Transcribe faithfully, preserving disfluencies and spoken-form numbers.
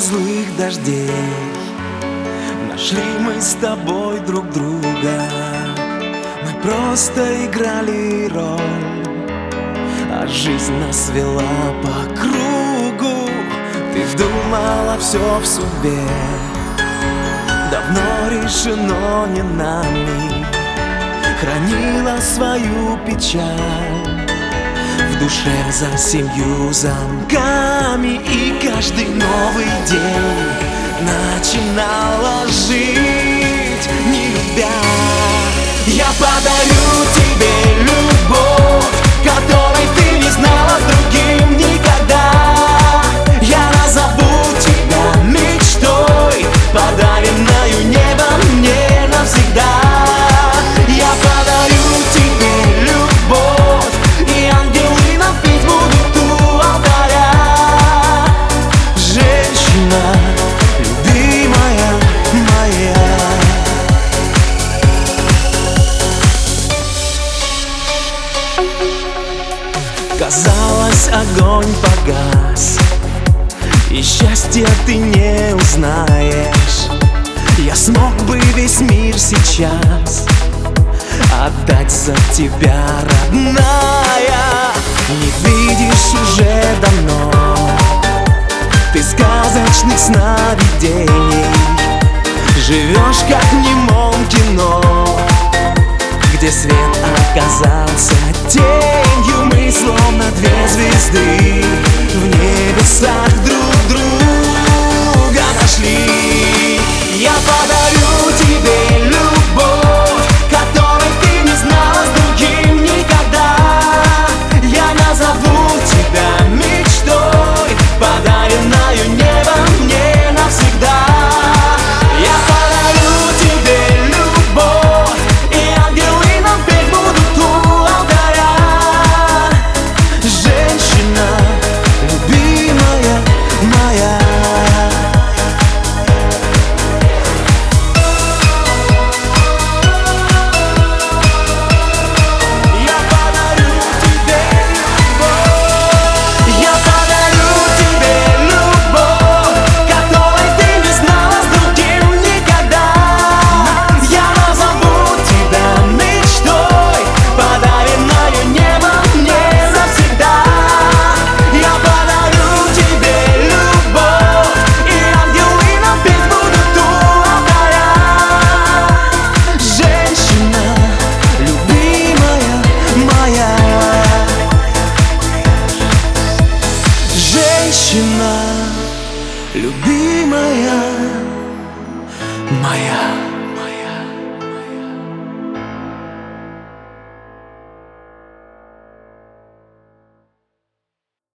злых дождей нашли мы с тобой друг друга. Мы просто играли роль, а жизнь нас вела по кругу. Ты думала, все в судьбе давно решено не нами. Хранила свою печаль в душе за семью замками. И каждый новый день начинала жить, не любя. Я подарю тебе любовь, которой ты не знала с другим никогда. Я назову тебя мечтой, подаренную небом мне навсегда. Я подарю тебе любовь, и ангелы нам петь будут у алтаря. Женщина, любимая моя. Казалось, огонь погас, и счастья ты не узнаешь. Я смог бы весь мир сейчас отдать за тебя, родная. Не видишь уже давно ты сказочных сновидений. Живешь как в немом кино, где свет оказался тенью. Мы словно две звезды в небесах друг друга нашли. Я подарю тебе любовь, которой ты не знала с другим никогда. Я назову тебя мечтой, подаренную небом мне навсегда. Я подарю тебе любовь, и ангелы нам петь будут у алтаря. Женщина, любимая моя. Женщина, любимая моя.